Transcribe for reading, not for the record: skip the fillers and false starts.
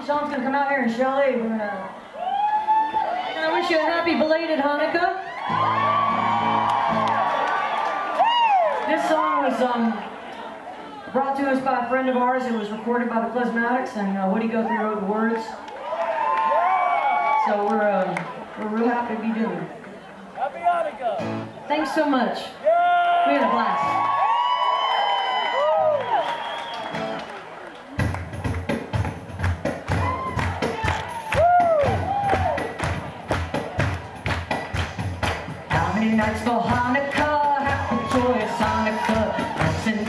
Sean's gonna come out here and Shelly, we're gonna wish you a happy belated Hanukkah. This song was brought to us by a friend of ours. It was recorded by the Plasmatics, and Woody Guthrie wrote the words. So we're real happy to be doing it. Happy Hanukkah! Thanks so much. Yay! We had a blast. How many nights for Hanukkah? Happy joyous Hanukkah.